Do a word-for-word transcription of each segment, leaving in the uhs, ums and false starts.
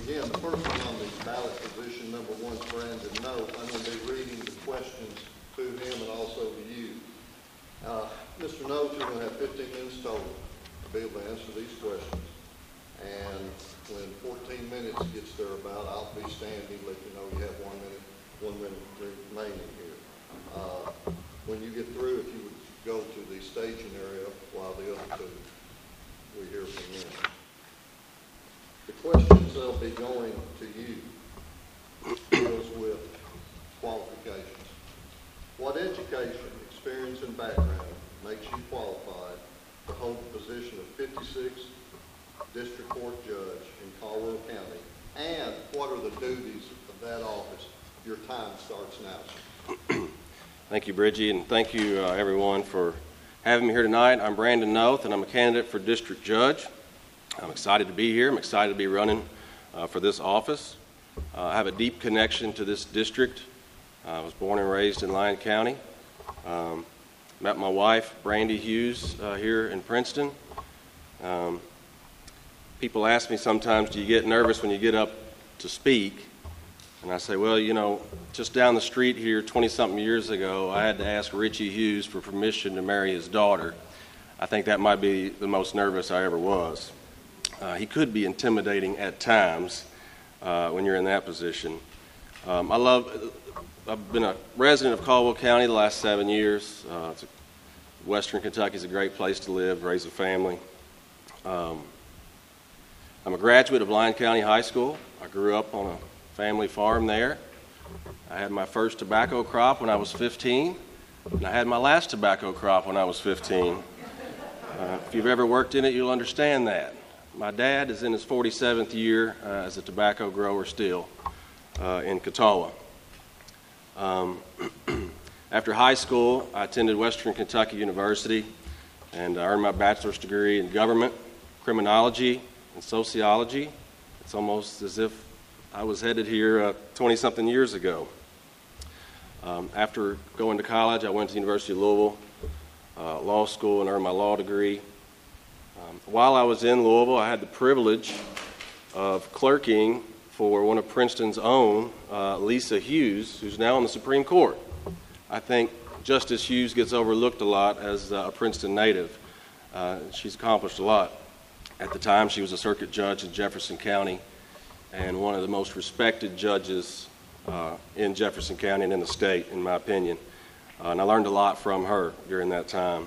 Again, the first one on the ballot position, number one, is Brandon Note. I'm going to be reading the questions to him and also to you. Uh, Mister Note, you're going to have fifteen minutes total to be able to answer these questions. And when fourteen minutes gets there about, I'll be standing, let you know you have one minute, one minute remaining here. Uh, when you get through, if you would go to the staging area while the other two, we hear from them. The questions they'll be going to you deals with qualifications. What education, experience, and background makes you qualified to hold the position of fifty-sixth District Court Judge in Caldwell County? And what are the duties of that office? Your time starts now. Thank you, Bridgie, and thank you, uh, everyone, for having me here tonight. I'm Brandon Noth, and I'm a candidate for District Judge. I'm excited to be here. I'm excited to be running uh, for this office. Uh, I have a deep connection to this district. Uh, I was born and raised in Lyon County. Um, met my wife, Brandy Hughes, uh, here in Princeton. Um, people ask me sometimes, do you get nervous when you get up to speak? And I say, well, you know, just down the street here twenty-something years ago, I had to ask Richie Hughes for permission to marry his daughter. I think that might be the most nervous I ever was. Uh, he could be intimidating at times uh, when you're in that position. Um, I love, I've been a resident of Caldwell County the last seven years. Uh, it's a, Western Kentucky is a great place to live, raise a family. Um, I'm a graduate of Lyon County High School. I grew up on a family farm there. I had my first tobacco crop when I was fifteen, and I had my last tobacco crop when I was fifteen. Uh, if you've ever worked in it, you'll understand that. My dad is in his forty-seventh year uh, as a tobacco grower still uh, in Catawba. Um, after high school, I attended Western Kentucky University, and I earned my bachelor's degree in government, criminology, and sociology. It's almost as if I was headed here twenty-something uh, years ago. Um, after going to college, I went to the University of Louisville uh, Law School and earned my law degree. Um, while I was in Louisville, I had the privilege of clerking for one of Princeton's own, uh, Lisa Hughes, who's now on the Supreme Court. I think Justice Hughes gets overlooked a lot as uh, a Princeton native. Uh, she's accomplished a lot. At the time, she was a circuit judge in Jefferson County and one of the most respected judges uh, in Jefferson County and in the state, in my opinion. Uh, and I learned a lot from her during that time.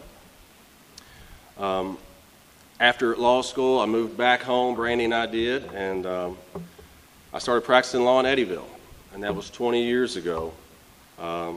Um, after law school, I moved back home, Brandy and I did, and um, I started practicing law in Eddyville, and that was twenty years ago. Um,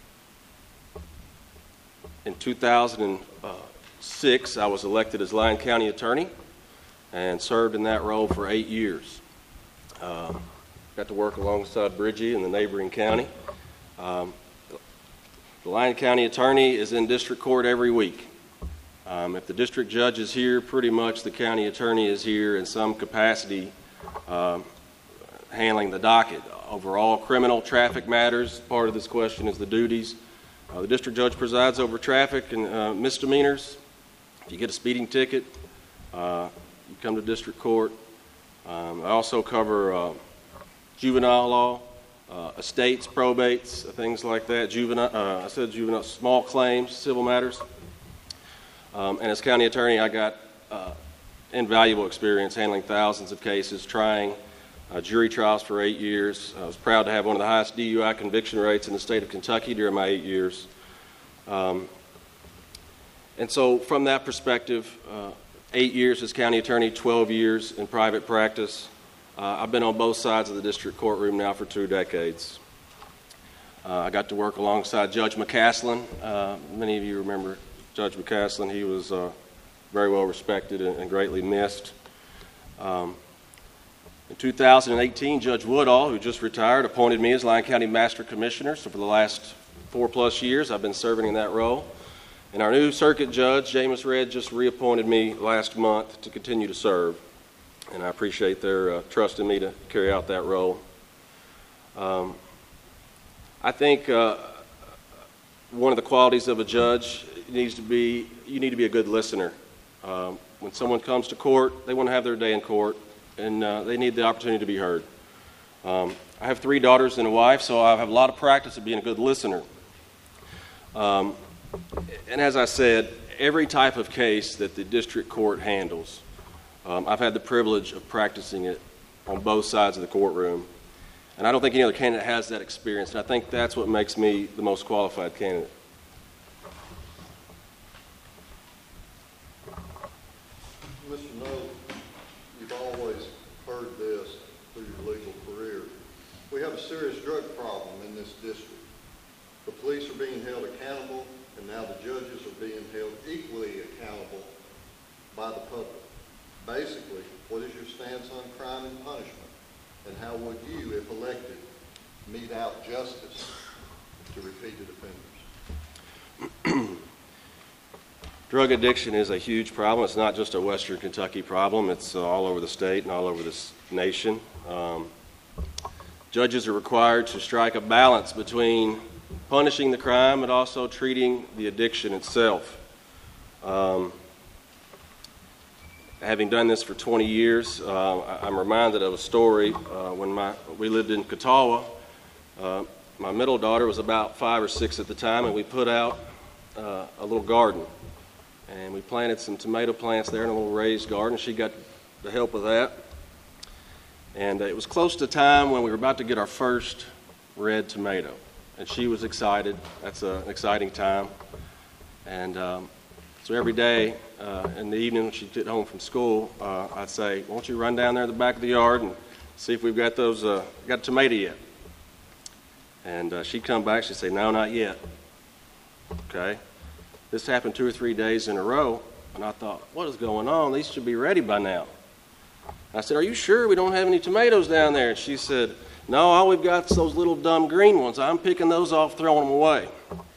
in two thousand six, I was elected as Lyon County Attorney and served in that role for eight years. Uh, got to work alongside Bridgie in the neighboring county. Um, the Lyon County Attorney is in district court every week. Um, if the district judge is here, pretty much the county attorney is here in some capacity um, handling the docket. Overall criminal traffic matters, part of this question is the duties. Uh, the district judge presides over traffic and uh, misdemeanors. If you get a speeding ticket, uh, you come to district court. Um, I also cover uh, juvenile law, uh, estates, probates, uh, things like that. Juvenile, uh, I said juvenile, small claims, civil matters. Um, and as county attorney, I got uh, invaluable experience handling thousands of cases, trying uh, jury trials for eight years. I was proud to have one of the highest D U I conviction rates in the state of Kentucky during my eight years. Um, and so from that perspective, uh, eight years as county attorney, twelve years in private practice. Uh, I've been on both sides of the district courtroom now for two decades. Uh, I got to work alongside Judge McCaslin. Uh, many of you remember Judge McCaslin. He was uh, very well respected and, and greatly missed. Um, in two thousand eighteen, Judge Woodall, who just retired, appointed me as Lyon County Master Commissioner. So for the last four plus years, I've been serving in that role. And our new circuit judge, James Redd, just reappointed me last month to continue to serve. And I appreciate their uh, trust in me to carry out that role. Um, I think uh, one of the qualities of a judge needs to be, you need to be a good listener. Um, when someone comes to court, they want to have their day in court. and uh, they need the opportunity to be heard. Um, I have three daughters and a wife, so I have a lot of practice of being a good listener. Um, and as I said, every type of case that the district court handles, um, I've had the privilege of practicing it on both sides of the courtroom. And I don't think any other candidate has that experience, and I think that's what makes me the most qualified candidate. Mister Noe, you've always heard this through your legal career. We have a serious drug problem in this district. The police are being held accountable, and now the judges are being held equally accountable by the public. Basically, what is your stance on crime and punishment? And how would you, if elected, mete out justice to repeated offenders? Drug addiction is a huge problem. It's not just a Western Kentucky problem. It's uh, all over the state and all over this nation. Um, judges are required to strike a balance between punishing the crime and also treating the addiction itself. Um, having done this for twenty years, uh, I'm reminded of a story. Uh, when my, we lived in Catawba, uh, my middle daughter was about five or six at the time, and we put out uh, a little garden. And we planted some tomato plants there in a little raised garden. She got the help of that. And uh, it was close to time when we were about to get our first red tomato. And she was excited. That's a, an exciting time. And um, so every day uh, in the evening when she'd get home from school, uh, I'd say, won't you run down there to the back of the yard and see if we've got those, uh, got a tomato yet? And uh, she'd come back, she'd say, no, not yet. Okay. This happened two or three days in a row, and I thought, what is going on? These should be ready by now. I said, are you sure we don't have any tomatoes down there? And she said, no, all we've got is those little dumb green ones. I'm picking those off, throwing them away.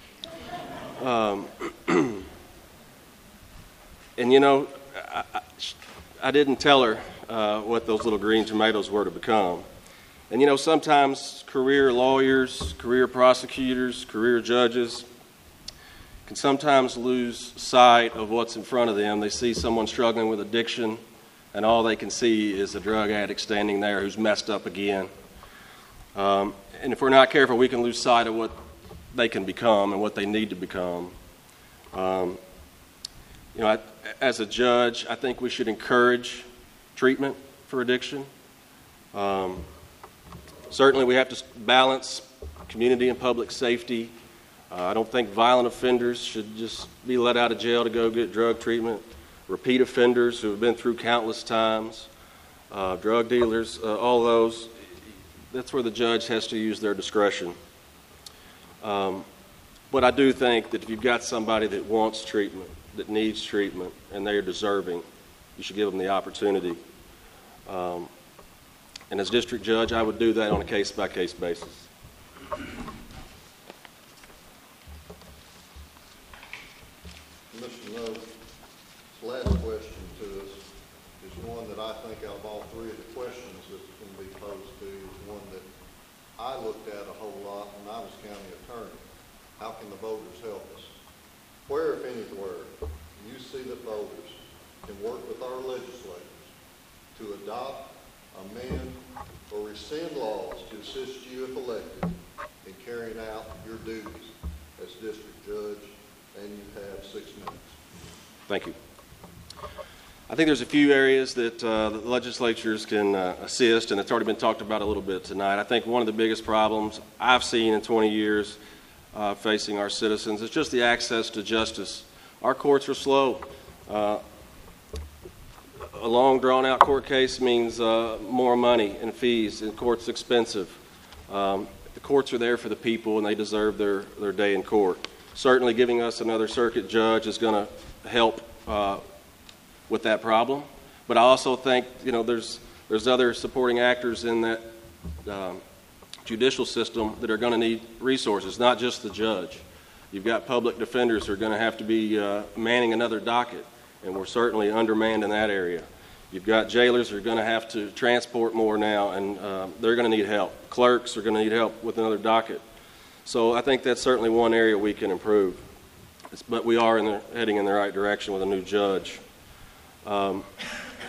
Um, and, you know, I, I, I didn't tell her uh, what those little green tomatoes were to become. And, you know, sometimes career lawyers, career prosecutors, career judges can sometimes lose sight of what's in front of them. They see someone struggling with addiction, and all they can see is a drug addict standing there who's messed up again. Um, and if we're not careful, we can lose sight of what they can become and what they need to become. Um, you know, I, as a judge, I think we should encourage treatment for addiction. Um, certainly, we have to balance community and public safety. Uh, I don't think violent offenders should just be let out of jail to go get drug treatment. Repeat offenders who have been through countless times, uh, drug dealers, uh, all those, that's where the judge has to use their discretion. Um, but I do think that if you've got somebody that wants treatment, that needs treatment, and they are deserving, you should give them the opportunity. Um, and as district judge, I would do that on a case-by-case basis. Mister Noe, last question to us is one that I think out of all three of the questions that can be posed to you is one that I looked at a whole lot when I was county attorney. How can the voters help us? Where, if anywhere, you see that voters can work with our legislators to adopt, amend, or rescind laws to assist you if elected in carrying out your duties as district judge? And you have six minutes. Thank you. I think there's a few areas that uh, the legislatures can uh, assist, and it's already been talked about a little bit tonight. I think one of the biggest problems I've seen in twenty years uh, facing our citizens is just the access to justice. Our courts are slow. Uh, a long, drawn-out court case means uh, more money and fees, and court's expensive. Um, the courts are there for the people, and they deserve their, their day in court. Certainly giving us another circuit judge is going to help uh, with that problem. But I also think, you know, there's there's other supporting actors in that um, judicial system that are going to need resources, not just the judge. You've got public defenders who are going to have to be uh, manning another docket, and we're certainly undermanned in that area. You've got jailers who are going to have to transport more now, and uh, they're going to need help. Clerks are going to need help with another docket. So I think that's certainly one area we can improve. It's, but we are in the, heading in the right direction with a new judge. Um,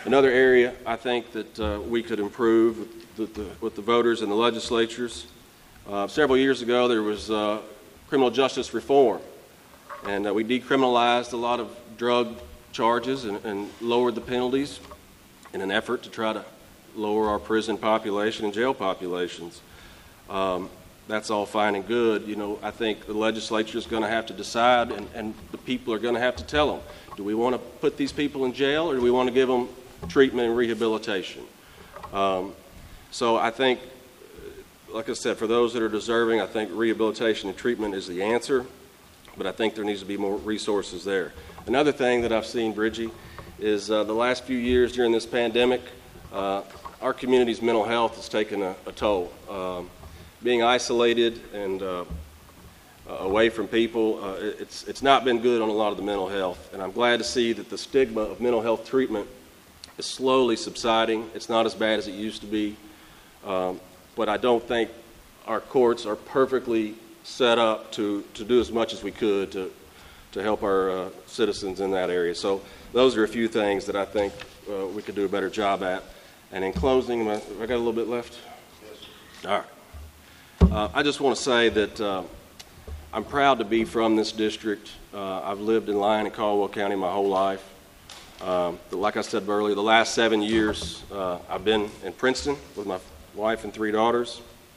Another area I think that uh, we could improve with the, with the voters and the legislatures. Uh, several years ago, there was uh, criminal justice reform, and uh, we decriminalized a lot of drug charges and, and lowered the penalties in an effort to try to lower our prison population and jail populations. Um, that's all fine and good. You know, I think the legislature is going to have to decide, and, and the people are going to have to tell them, do we want to put these people in jail, or do we want to give them treatment and rehabilitation? Um, so I think, like I said, for those that are deserving, I think rehabilitation and treatment is the answer, but I think there needs to be more resources there. Another thing that I've seen, Bridgie, is uh, the last few years during this pandemic, uh, our community's mental health has taken a, a toll. Um, being isolated and uh, away from people, uh, it's, it's not been good on a lot of the mental health, and I'm glad to see that the stigma of mental health treatment is slowly subsiding. It's not as bad as it used to be, um, but I don't think our courts are perfectly set up to, to do as much as we could to, to help our uh, citizens in that area. So those are a few things that I think uh, we could do a better job at. And in closing, I, I got a little bit left? Yes, sir. All right. Uh, I just want to say that uh, I'm proud to be from this district. Uh, I've lived in Lyon and Caldwell County my whole life. Um, like I said earlier, the last seven years uh, I've been in Princeton with my wife and three daughters.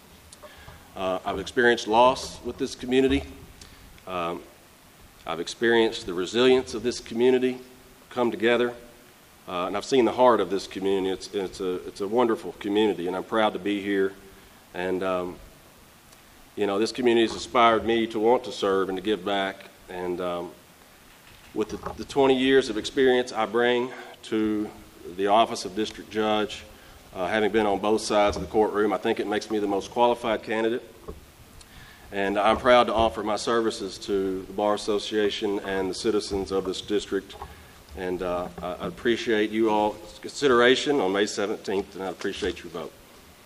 Uh, I've experienced loss with this community. Um, I've experienced the resilience of this community come together, uh, and I've seen the heart of this community. It's, it's, a, it's a wonderful community, and I'm proud to be here. And, um, you know, this community has inspired me to want to serve and to give back. And um, with the, the twenty years of experience I bring to the office of district judge, uh, having been on both sides of the courtroom, I think it makes me the most qualified candidate. And I'm proud to offer my services to the Bar Association and the citizens of this district. And uh, I appreciate you all's consideration on May seventeenth, and I appreciate your vote.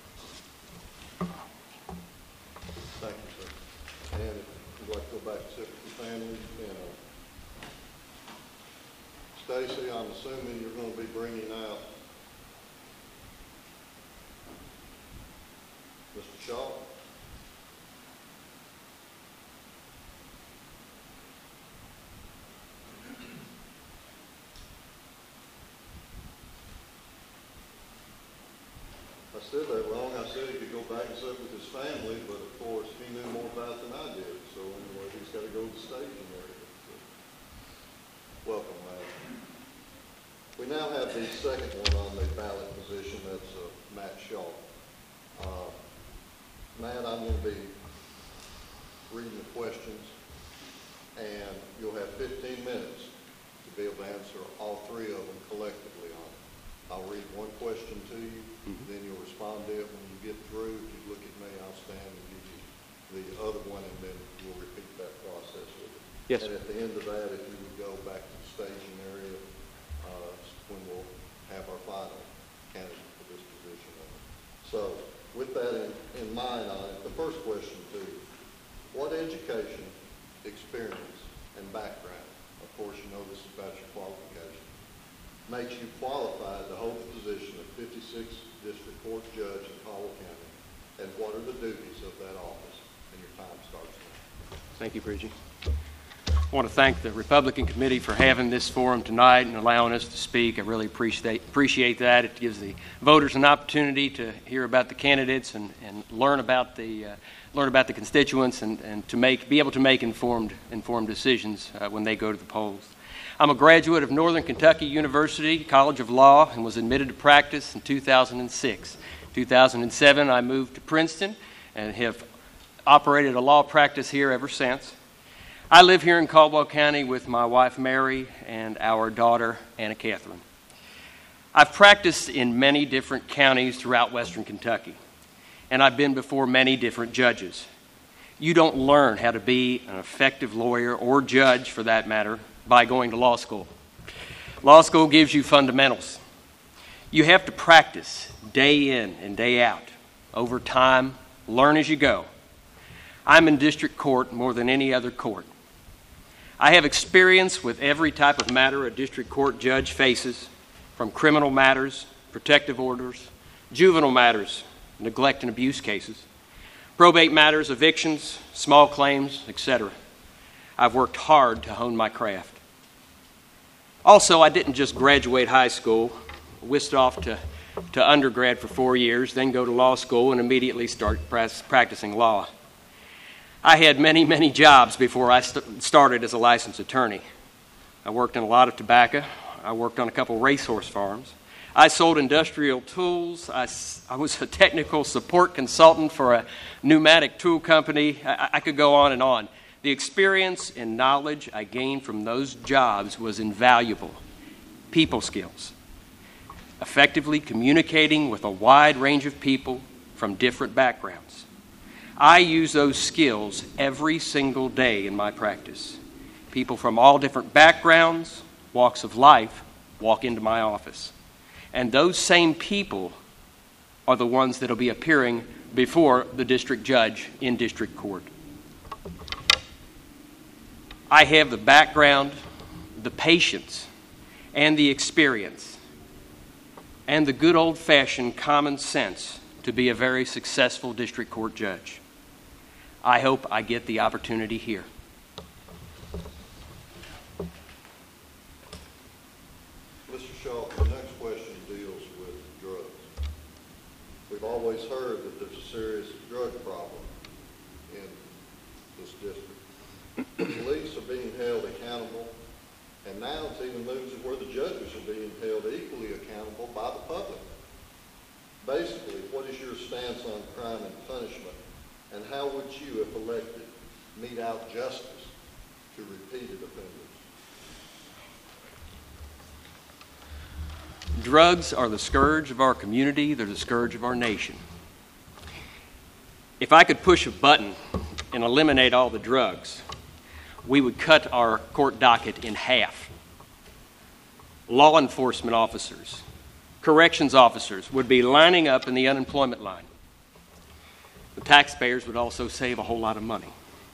Thank you, sir. And if you'd like to go back and sit with your family, you know, Stacy, I'm assuming you're going to be bringing out Mister Shaw. I said that wrong. I said he could go back and sit with his family, but of course he knew more about it than I did. So anyway, he's got to go to the staging area. So, welcome, Matt. We now have the second one on the ballot position. That's uh, Matt Shaw. Uh, Matt, I'm going to be reading the questions, and you'll have fifteen minutes to be able to answer all three of them collectively on it. I'll read one question to you, mm-hmm. then you'll respond to it. When you get through, if you look at me, I'll stand and give you the other one, and then we'll repeat that process with it. Yes. And at the end of that, if you would go back to the staging area, uh, when we'll have our final candidate for this position. So, with that in, in mind on it, the first question to you, what education, experience, and background, of course you know this is about your qualifications, makes you qualified to hold the position of fifty-sixth District Court Judge in Caldwell County, and what are the duties of that office? And your time starts now. Thank you, Bridgie. I want to thank the Republican Committee for having this forum tonight and allowing us to speak. I really appreciate appreciate that. It gives the voters an opportunity to hear about the candidates and, and learn about the uh, learn about the constituents and, and to make be able to make informed informed decisions uh, when they go to the polls. I'm a graduate of Northern Kentucky University College of Law and was admitted to practice in two thousand six. In two thousand seven, I moved to Princeton and have operated a law practice here ever since. I live here in Caldwell County with my wife Mary and our daughter Anna Catherine. I've practiced in many different counties throughout western Kentucky, and I've been before many different judges. You don't learn how to be an effective lawyer or judge, for that matter, by going to law school. Law school gives you fundamentals. You have to practice day in and day out. Over time, learn as you go. I'm in district court more than any other court. I have experience with every type of matter a district court judge faces, from criminal matters, protective orders, juvenile matters, neglect and abuse cases, probate matters, evictions, small claims, et cetera. I've worked hard to hone my craft. Also, I didn't just graduate high school, whisked off to, to undergrad for four years, then go to law school and immediately start practicing law. I had many, many jobs before I st- started as a licensed attorney. I worked in a lot of tobacco. I worked on a couple racehorse farms. I sold industrial tools. I, I was a technical support consultant for a pneumatic tool company. I, I could go on and on. The experience and knowledge I gained from those jobs was invaluable. People skills. Effectively communicating with a wide range of people from different backgrounds. I use those skills every single day in my practice. People from all different backgrounds, walks of life, walk into my office. And those same people are the ones that will be appearing before the district judge in district court. I have the background, the patience, and the experience, and the good old-fashioned common sense to be a very successful district court judge. I hope I get the opportunity here. Mister Shaw, the next question deals with drugs. We've always heard that there's a serious drug problem in this district. The police are being held accountable, and now it's even moved to where the judges are being held equally accountable by the public. Basically, what is your stance on crime and punishment, and how would you, if elected, mete out justice to repeated offenders? Drugs are the scourge of our community. They're the scourge of our nation. If I could push a button and eliminate all the drugs, we would cut our court docket in half. Law enforcement officers, corrections officers would be lining up in the unemployment line. The taxpayers would also save a whole lot of money.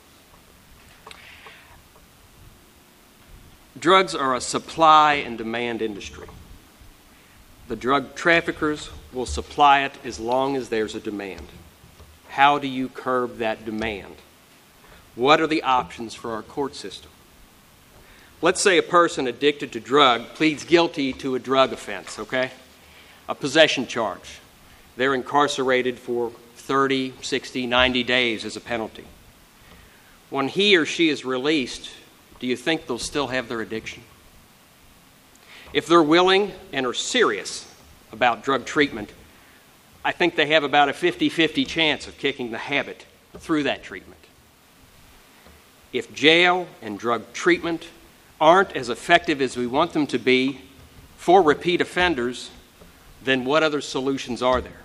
Drugs are a supply and demand industry. The drug traffickers will supply it as long as there's a demand. How do you curb that demand? What are the options for our court system? Let's say a person addicted to drug pleads guilty to a drug offense, okay? A possession charge. They're incarcerated for thirty, sixty, ninety days as a penalty. When he or she is released, do you think they'll still have their addiction? If they're willing and are serious about drug treatment, I think they have about a fifty-fifty chance of kicking the habit through that treatment. If jail and drug treatment aren't as effective as we want them to be for repeat offenders, then what other solutions are there?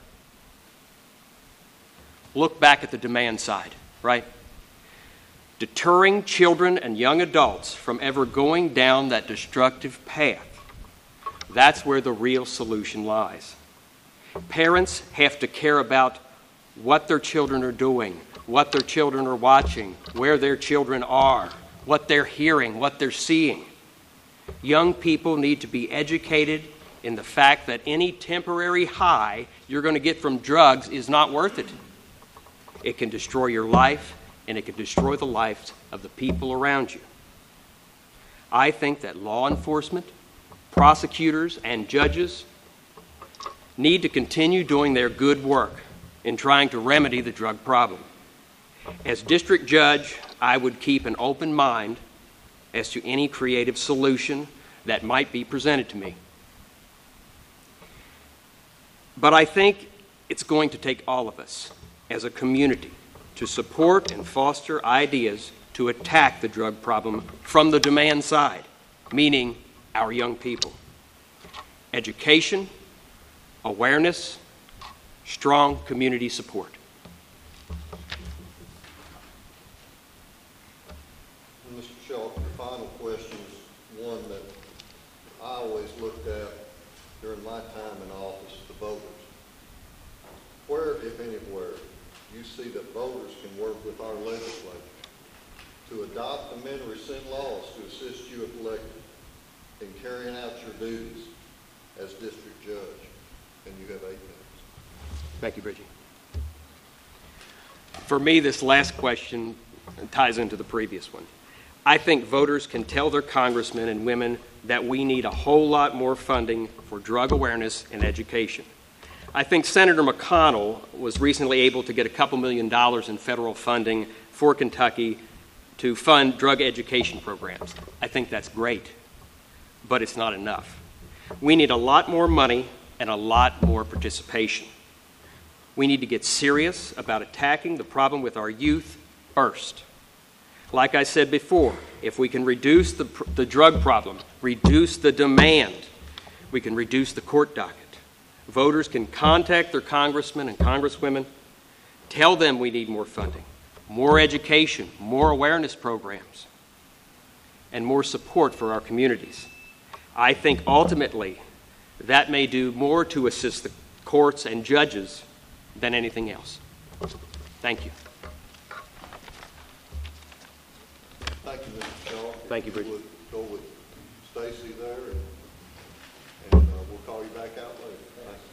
Look back at the demand side, right? Deterring children and young adults from ever going down that destructive path. That's where the real solution lies. Parents have to care about what their children are doing, what their children are watching, where their children are, what they're hearing, what they're seeing. Young people need to be educated in the fact that any temporary high you're going to get from drugs is not worth it. It can destroy your life, and it can destroy the lives of the people around you. I think that law enforcement, prosecutors, and judges need to continue doing their good work in trying to remedy the drug problem. As district judge, I would keep an open mind as to any creative solution that might be presented to me. But I think it's going to take all of us as a community to support and foster ideas to attack the drug problem from the demand side, meaning our young people. Education, awareness, strong community support. Mister Shaw, the final question is one that I always looked at during my time in office, the voters. Where, if anywhere, you see that voters can work with our legislature to adopt, amend, or rescind laws to assist you if elected in carrying out your duties as district judge. And you have eight minutes. Thank you, Bridgie. For me, this last question ties into the previous one. I think voters can tell their congressmen and women that we need a whole lot more funding for drug awareness and education. I think Senator McConnell was recently able to get a couple million dollars in federal funding for Kentucky to fund drug education programs. I think that's great, but it's not enough. We need a lot more money and a lot more participation. We need to get serious about attacking the problem with our youth first. Like I said before, if we can reduce the, the drug problem, reduce the demand, we can reduce the court docket. Voters can contact their congressmen and congresswomen, tell them we need more funding, more education, more awareness programs, and more support for our communities. I think ultimately that may do more to assist the courts and judges than anything else. Thank you. Thank you, Mister Shaw. Thank you, If Bridget. would go with Stacy there, and, and uh, we'll call you back out later. Thank you.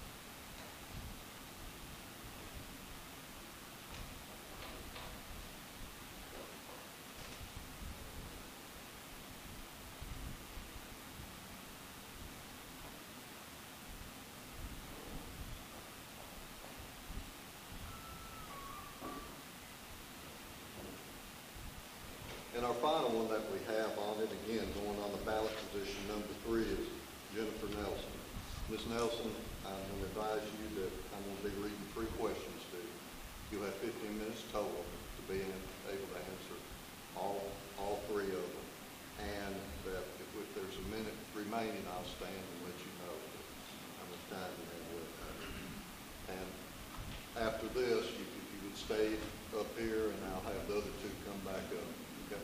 And our final one that we have on it, again, going on the ballot position number three, is Jennifer Nelson. Miz Nelson, I'm going to advise you that I'm going to be reading three questions to you. You'll have fifteen minutes total to be able to answer all, all three of them. And that if, if there's a minute remaining, I'll stand and let you know how much time you have left. And after this, you, if you would stay up here, and I'll have the other two come back up. Okay.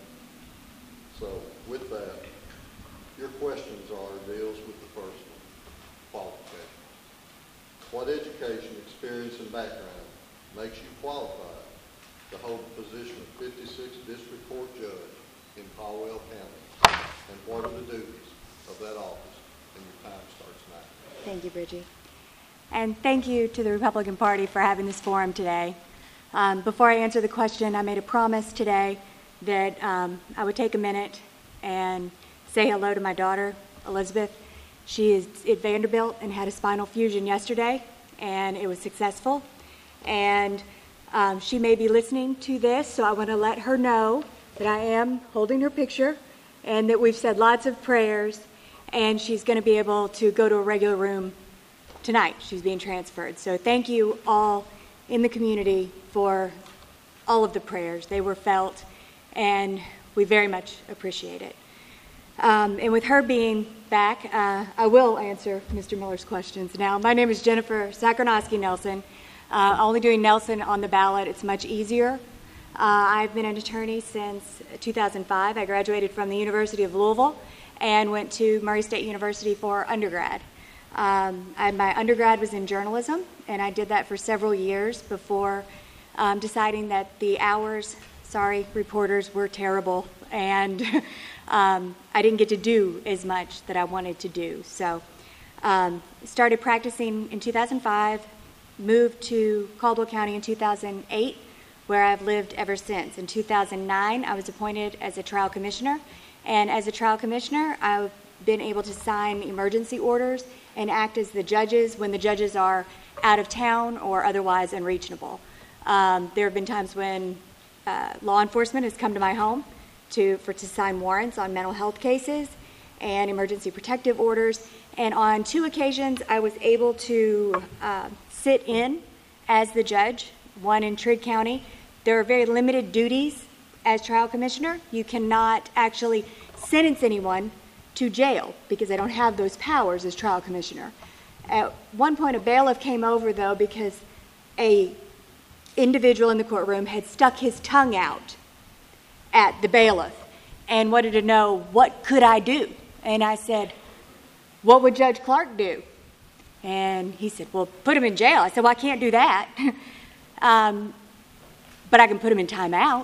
So with that, your questions are, deals with the first one, qualifications. What education, experience, and background makes you qualified to hold the position of fifty-sixth District Court Judge in Caldwell County? And what are the duties of that office? And your time starts now. Thank you, Bridgie. And thank you to the Republican Party for having this forum today. Um, before I answer the question, I made a promise today that um, I would take a minute and say hello to my daughter, Elizabeth. She is at Vanderbilt and had a spinal fusion yesterday, and it was successful. And um, she may be listening to this, so I want to let her know that I am holding her picture and that we've said lots of prayers, and she's going to be able to go to a regular room tonight. She's being transferred. So thank you all in the community for all of the prayers. They were felt, and we very much appreciate it. Um, and with her being back, uh, I will answer Mister Miller's questions now. My name is Jennifer Sakronoski Nelson. Uh, only doing Nelson on the ballot, it's much easier. Uh, I've been an attorney since two thousand five. I graduated from the University of Louisville and went to Murray State University for undergrad. Um, I, my undergrad was in journalism, and I did that for several years before um, deciding that the hours, sorry, reporters, were terrible, and um, I didn't get to do as much that I wanted to do. So um, started practicing in two thousand five, moved to Caldwell County in two thousand eight, where I've lived ever since. In two thousand nine, I was appointed as a trial commissioner, and as a trial commissioner, I've been able to sign emergency orders and act as the judges when the judges are out of town or otherwise unreachable. Um, there have been times when uh, law enforcement has come to my home to, for, to sign warrants on mental health cases and emergency protective orders. And on two occasions, I was able to uh, sit in as the judge, one in Trigg County. There are very limited duties as trial commissioner. You cannot actually sentence anyone to jail because they don't have those powers as trial commissioner. At one point, a bailiff came over, though, because a individual in the courtroom had stuck his tongue out at the bailiff and wanted to know, what could I do? And I said, what would Judge Clark do? And he said, well, put him in jail. I said, well, I can't do that. um, but I can put him in timeout.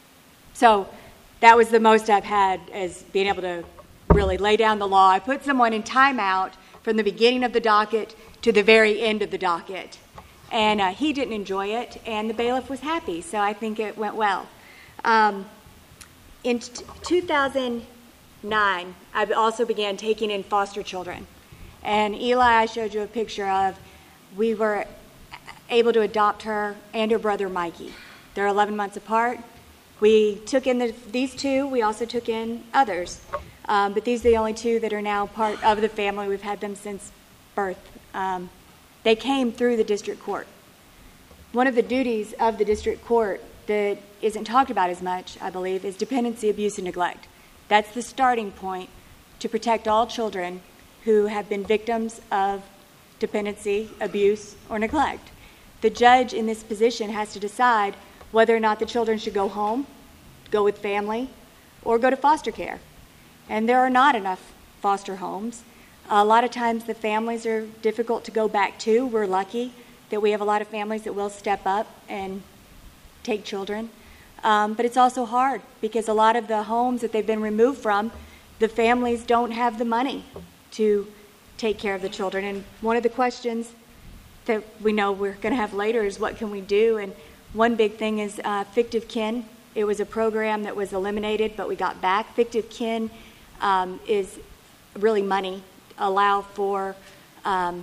So that was the most I've had, as being able to really lay down the law. I put someone in timeout from the beginning of the docket to the very end of the docket. And uh, he didn't enjoy it, and the bailiff was happy, so I think it went well. Um, in t- two thousand nine, I also began taking in foster children. And Eli, I showed you a picture of, we were able to adopt her and her brother Mikey. They're eleven months apart. We took in the, these two. We also took in others. Um, but these are the only two that are now part of the family. We've had them since birth. Um, they came through the district court. One of the duties of the district court that isn't talked about as much, I believe, is dependency, abuse, and neglect. That's the starting point to protect all children who have been victims of dependency, abuse, or neglect. The judge in this position has to decide whether or not the children should go home, go with family, or go to foster care. And there are not enough foster homes. A lot of times the families are difficult to go back to. We're lucky that we have a lot of families that will step up and take children. Um, but it's also hard because a lot of the homes that they've been removed from, the families don't have the money to take care of the children. And one of the questions that we know we're going to have later is what can we do? And one big thing is uh, fictive kin. It was a program that was eliminated, but we got back. Fictive kin um, is really money, allow for um,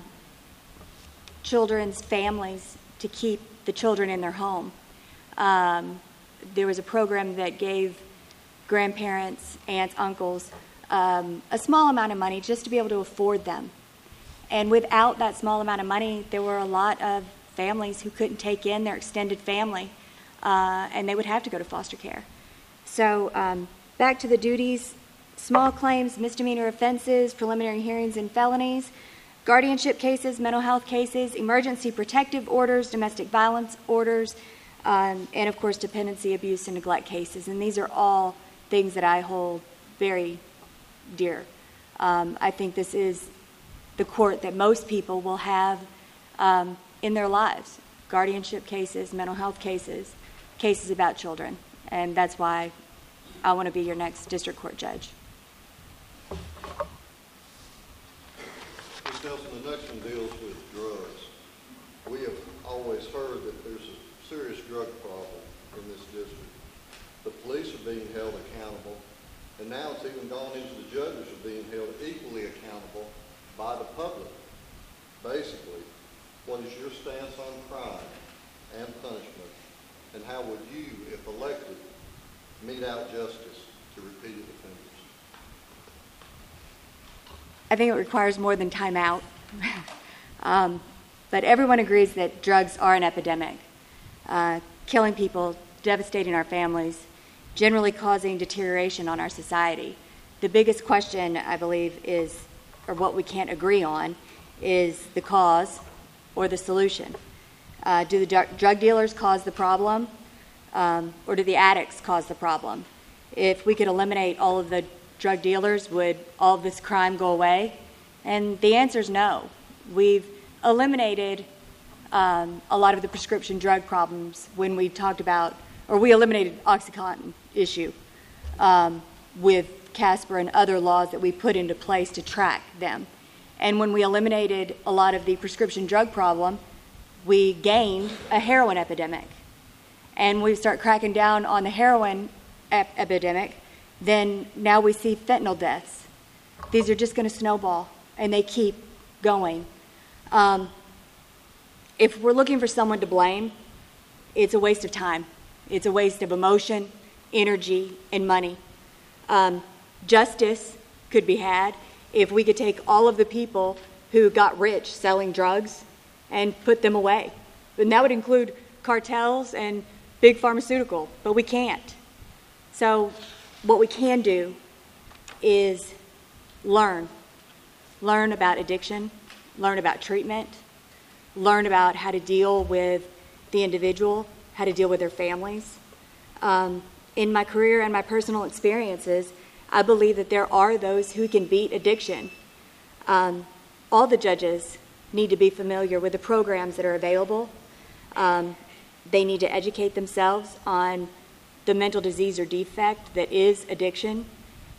children's families to keep the children in their home. Um, there was a program that gave grandparents, aunts, uncles um, a small amount of money just to be able to afford them. And without that small amount of money, there were a lot of families who couldn't take in their extended family, uh, and they would have to go to foster care. So um, back to the duties: small claims, misdemeanor offenses, preliminary hearings and felonies, guardianship cases, mental health cases, emergency protective orders, domestic violence orders, um, and of course dependency, abuse, and neglect cases. And these are all things that I hold very dear. Um, I think this is the court that most people will have um, in their lives: guardianship cases, mental health cases, cases about children. And that's why I want to be your next district court judge. Miz Nelson, the next one deals with drugs. We have always heard that there's a serious drug problem in this district. The police are being held accountable, and now it's even gone into the judges are being held equally accountable by the public. Basically, what is your stance on crime and punishment, and how would you, if elected, mete out justice to repeated offenders? I think it requires more than time out. um, but everyone agrees that drugs are an epidemic, uh, killing people, devastating our families, generally causing deterioration on our society. The biggest question, I believe, is, or what we can't agree on, is the cause or the solution. Uh, do the dr- drug dealers cause the problem, um, or do the addicts cause the problem? If we could eliminate all of the drug dealers, would all of this crime go away? And the answer is no. We've eliminated um, a lot of the prescription drug problems when we talked about, or we eliminated OxyContin issue um, with Casper and other laws that we put into place to track them. And when we eliminated a lot of the prescription drug problem, we gained a heroin epidemic. And we start cracking down on the heroin ep- epidemic, then now we see fentanyl deaths. These are just going to snowball, and they keep going. Um, if we're looking for someone to blame, it's a waste of time. It's a waste of emotion, energy, and money. Um, justice could be had if we could take all of the people who got rich selling drugs and put them away. And that would include cartels and big pharmaceutical, but we can't. So what we can do is learn. Learn about addiction, learn about treatment, learn about how to deal with the individual, how to deal with their families. Um, in my career and my personal experiences, I believe that there are those who can beat addiction. Um, all the judges need to be familiar with the programs that are available. Um, they need to educate themselves on the mental disease or defect that is addiction.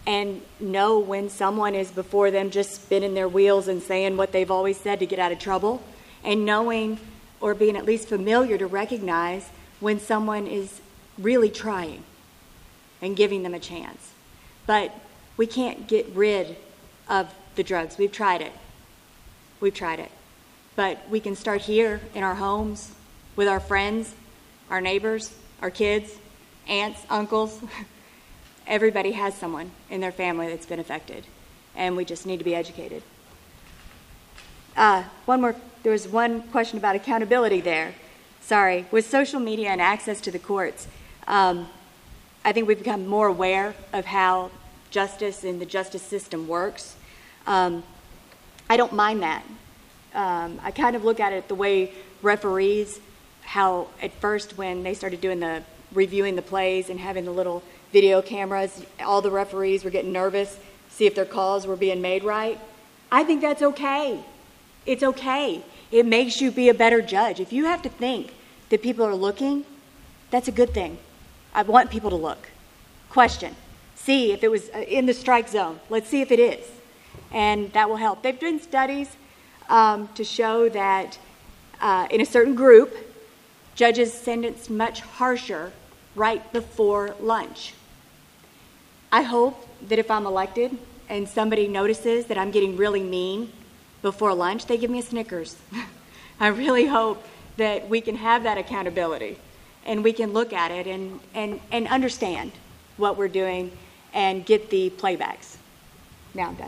and know when someone is before them just spinning their wheels and saying what they've always said to get out of trouble, and knowing or being at least familiar to recognize when someone is really trying and giving them a chance. But we can't get rid of the drugs. We've tried it. We've tried it. But we can start here in our homes, with our friends, our neighbors, our kids, aunts, uncles. Everybody has someone in their family that's been affected, and we just need to be educated. Uh, one more, there was one question about accountability there. Sorry. With social media and access to the courts, um, I think we've become more aware of how justice and the justice system works. Um, I don't mind that. Um, I kind of look at it the way referees, how at first when they started doing the reviewing the plays and having the little video cameras, all the referees were getting nervous, see if their calls were being made right. I think that's okay. It's okay. It makes you be a better judge. If you have to think that people are looking, that's a good thing. I want people to look. Question. See if it was in the strike zone. Let's see if it is. And that will help. They've done studies um, to show that uh, in a certain group, judges sentenced much harsher right before lunch. I hope that if I'm elected and somebody notices that I'm getting really mean before lunch, they give me a Snickers. I really hope that we can have that accountability and we can look at it and, and, and understand what we're doing and get the playbacks. Now I'm done.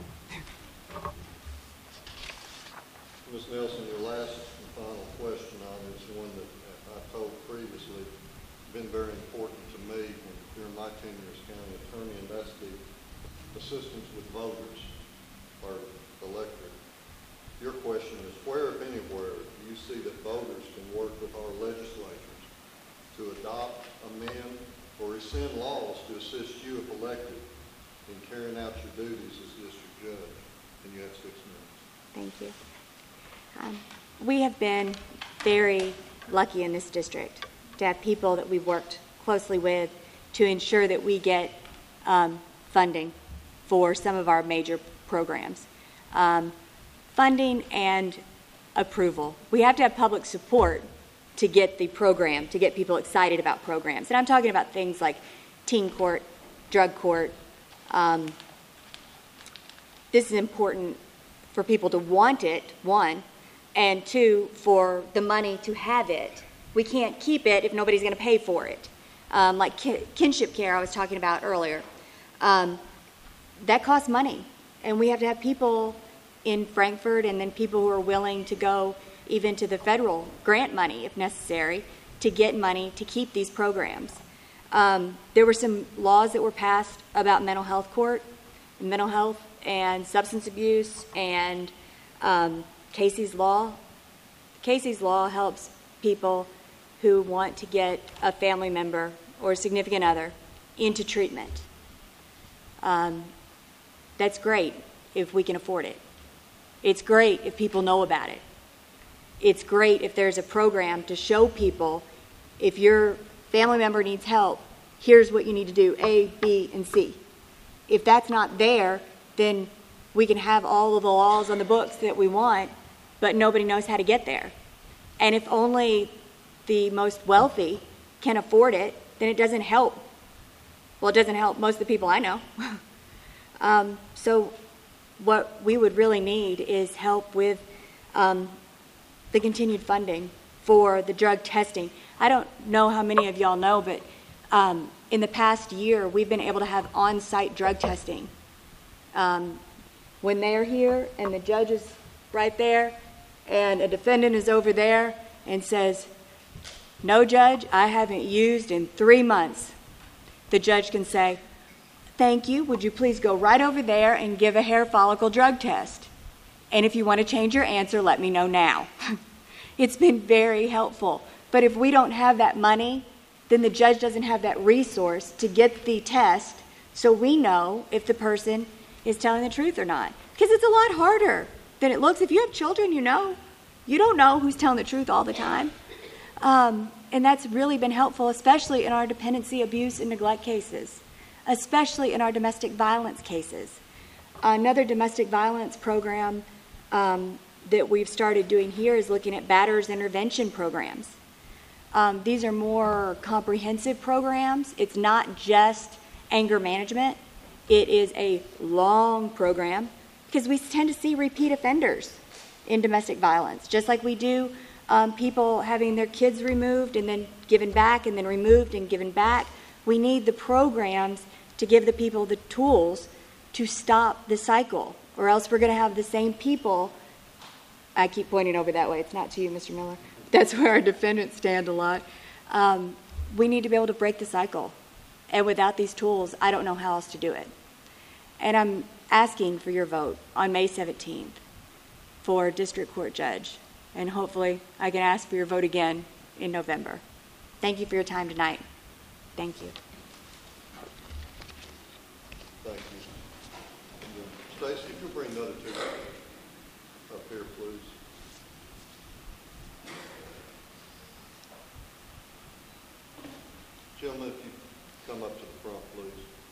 Miz Nelson, your last and final question on it is one that I told previously been very important to me when, during my tenure as county attorney, and that's the assistance with voters or electorate. Your question is, where, if anywhere, do you see that voters can work with our legislatures to adopt, amend, or rescind laws to assist you, if elected, in carrying out your duties as district judge? And you have six minutes. Thank you. Um, we have been very lucky in this district to have people that we've worked closely with to ensure that we get um, funding for some of our major programs. Um, funding and approval. We have to have public support to get the program, to get people excited about programs. And I'm talking about things like teen court, drug court. Um, this is important for people to want it, one, and two, for the money to have it. We can't keep it if nobody's going to pay for it. Um, like kin- kinship care I was talking about earlier. Um, that costs money, and we have to have people in Frankfort and then people who are willing to go even to the federal grant money if necessary to get money to keep these programs. Um, there were some laws that were passed about mental health court, mental health and substance abuse, and um, Casey's Law. Casey's Law helps people who want to get a family member or a significant other into treatment. Um, that's great if we can afford it. It's great if people know about it. It's great if there's a program to show people if your family member needs help, here's what you need to do, A, B, and C. If that's not there, then we can have all of the laws on the books that we want, but nobody knows how to get there. And if only the most wealthy can afford it, then it doesn't help. Well, it doesn't help most of the people I know. um, so what we would really need is help with um, the continued funding for the drug testing. I don't know how many of y'all know, but um, in the past year, we've been able to have on-site drug testing. Um, when they're here and the judge is right there and a defendant is over there and says, no, judge, I haven't used in three months, the judge can say, thank you, would you please go right over there and give a hair follicle drug test? And if you want to change your answer, let me know now. It's been very helpful. But if we don't have that money, then the judge doesn't have that resource to get the test so we know if the person is telling the truth or not. Because it's a lot harder than it looks. If you have children, you know. You don't know who's telling the truth all the time. Um, and that's really been helpful, especially in our dependency, abuse, and neglect cases. especially in our domestic violence cases. Another domestic violence program um, that we've started doing here is looking at batters intervention programs. Um, these are more comprehensive programs. It's not just anger management. It is a long program because we tend to see repeat offenders in domestic violence, just like we do um, people having their kids removed and then given back and then removed and given back. We need the programs to give the people the tools to stop the cycle, or else we're going to have the same people. I keep pointing over that way. It's not to you, Mister Miller. That's where our defendants stand a lot. Um, we need to be able to break the cycle. And without these tools, I don't know how else to do it. And I'm asking for your vote on May seventeenth for district court judge. And hopefully I can ask for your vote again in November. Thank you for your time tonight. Thank you. Thank you. And, uh, Stacy, if you'll bring the other two up here, please. Gentlemen, if you come up to the front, please.